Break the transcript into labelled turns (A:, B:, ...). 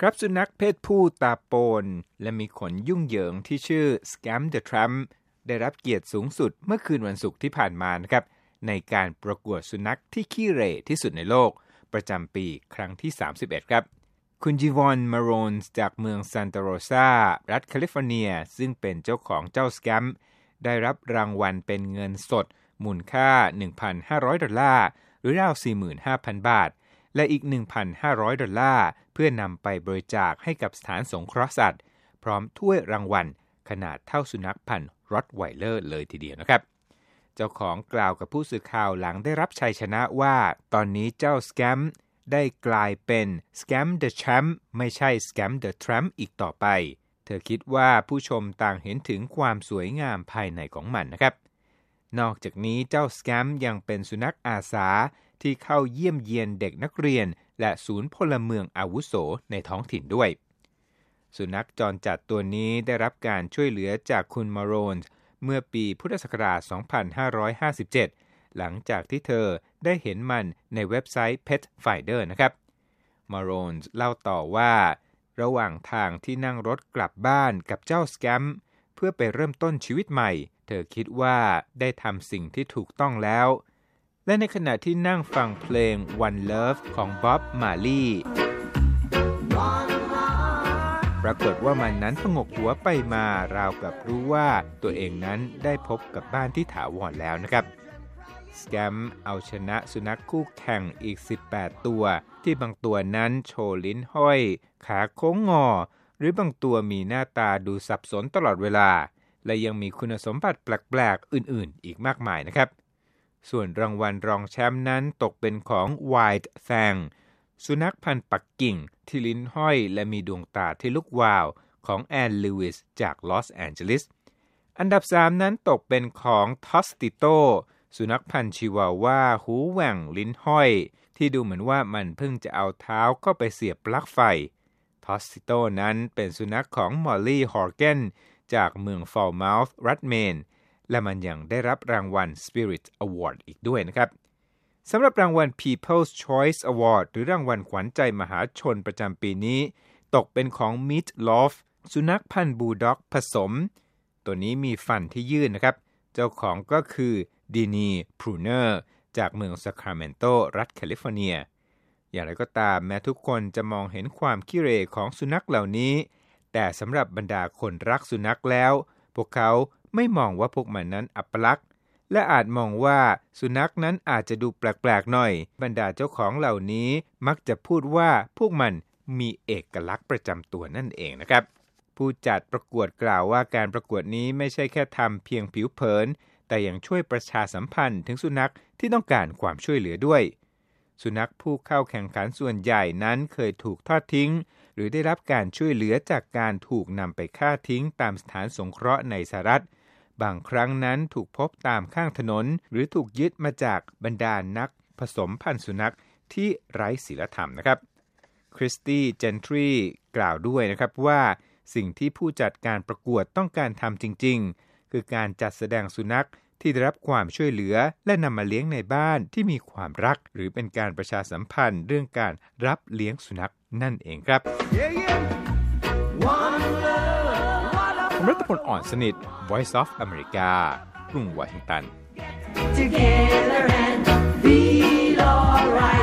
A: ครับสุนัขเพศผู้ตาโปนและมีขนยุ่งเหยิงที่ชื่อ Scam the Tramp ได้รับเกียรติสูงสุดเมื่อคืนวันศุกร์ที่ผ่านมานะครับในการประกวดสุนัขที่ขี้เหร่ที่สุดในโลกประจำปีครั้งที่31ครับคุณจีวอนมาโรนส์จากเมืองซานตาโรซารัฐแคลิฟอร์เนียซึ่งเป็นเจ้าของเจ้าสแกมได้รับรางวัลเป็นเงินสดมูลค่า $1,500 หรือราว 45,000 บาทและอีก $1,500 เพื่อนำไปบริจาคให้กับสถานสงเคราะห์สัตว์พร้อมถ้วยรางวัลขนาดเท่าสุนัขพันธุ์รอตไวเลอร์เลยทีเดียวนะครับเจ้าของกล่าวกับผู้สื่อข่าวหลังได้รับชัยชนะว่าตอนนี้เจ้าสแกมได้กลายเป็น Scam the Tramp ไม่ใช่ Scam the Tramp อีกต่อไปเธอคิดว่าผู้ชมต่างเห็นถึงความสวยงามภายในของมันนะครับนอกจากนี้เจ้า Scam ยังเป็นสุนัขอาสาที่เข้าเยี่ยมเยียนเด็กนักเรียนและศูนย์พลเมืองอาวุโสในท้องถิ่นด้วยสุนัขจรจัดตัวนี้ได้รับการช่วยเหลือจากคุณมาโรนส์เมื่อปีพุทธศักราช 2557 หลังจากที่เธอได้เห็นมันในเว็บไซต์ Pet Finder นะครับมาโรนส์เล่าต่อว่าระหว่างทางที่นั่งรถกลับบ้านกับเจ้าสแกมเพื่อไปเริ่มต้นชีวิตใหม่เธอคิดว่าได้ทำสิ่งที่ถูกต้องแล้วและในขณะที่นั่งฟังเพลง One Love ของบ๊อบมาลีปรากฏว่ามันนั้นผงกหัวไปมาราวกับรู้ว่าตัวเองนั้นได้พบกับบ้านที่ถาวรแล้วนะครับสแกมเอาชนะสุนัขคู่แข่งอีก18ตัวที่บางตัวนั้นโชว์ลิ้นห้อยขาโค้งงอหรือบางตัวมีหน้าตาดูสับสนตลอดเวลาและยังมีคุณสมบัติแปลกๆอื่นๆอีกมากมายนะครับส่วนรางวัลรองแชมป์นั้นตกเป็นของ White Fang สุนัขพันธุ์ปักกิ่งที่ลิ้นห้อยและมีดวงตาที่ลุกวาวของแอนลิวิสจากลอสแอนเจลิสอันดับ3นั้นตกเป็นของทอสติโตสุนัขพันธุ์ชิวาว่าหูแหว่งลิ้นห้อยที่ดูเหมือนว่ามันเพิ่งจะเอาเท้าเข้าไปเสียบปลั๊กไฟทอสติโตนั้นเป็นสุนัขของมอลลี่ฮอร์เกนจากเมืองฟอลเมาท์รัฐเมนและมันยังได้รับรางวัล Spirit Award อีกด้วยนะครับสำหรับรางวัล People's Choice Award หรือรางวัลขวัญใจมหาชนประจำปีนี้ตกเป็นของ Meat Loaf สุนัขพันธุ์บูลด็อกผสมตัวนี้มีฟันที่ยื่นนะครับเจ้าของก็คือดีนีพรูเนอร์จากเมืองซาคราเมนโตรัฐแคลิฟอร์เนียอย่างไรก็ตามแม้ทุกคนจะมองเห็นความขี้เหร่ของสุนัขเหล่านี้แต่สำหรับบรรดาคนรักสุนัขแล้วพวกเขาไม่มองว่าพวกมันนั้นอัปลักษณ์และอาจมองว่าสุนัขนั้นอาจจะดูแปลกๆหน่อยบรรดาเจ้าของเหล่านี้มักจะพูดว่าพวกมันมีเอกลักษณ์ประจำตัวนั่นเองนะครับผู้จัดประกวดกล่าวว่าการประกวดนี้ไม่ใช่แค่ทำเพียงผิวเผินแต่ยังช่วยประชาสัมพันธ์ถึงสุนัขที่ต้องการความช่วยเหลือด้วยสุนัขผู้เข้าแข่งขันส่วนใหญ่นั้นเคยถูกทอดทิ้งหรือได้รับการช่วยเหลือจากการถูกนำไปฆ่าทิ้งตามสถานสงเคราะห์ในสหรัฐบางครั้งนั้นถูกพบตามข้างถนนหรือถูกยึดมาจากบรรดานักผสมพันธุ์สุนัขที่ไร้ศีลธรรมนะครับคริสตี้เจนทรีกล่าวด้วยนะครับว่าสิ่งที่ผู้จัดการประกวดต้องการทำจริงๆคือการจัดแสดงสุนัขที่ได้รับความช่วยเหลือและนำมาเลี้ยงในบ้านที่มีความรักหรือเป็นการประชาสัมพันธ์เรื่องการรับเลี้ยงสุนัขนั่นเองครับผมรัตพลอ่อนสนิท Voice of America กรุงวอชิงตัน Together and feel alright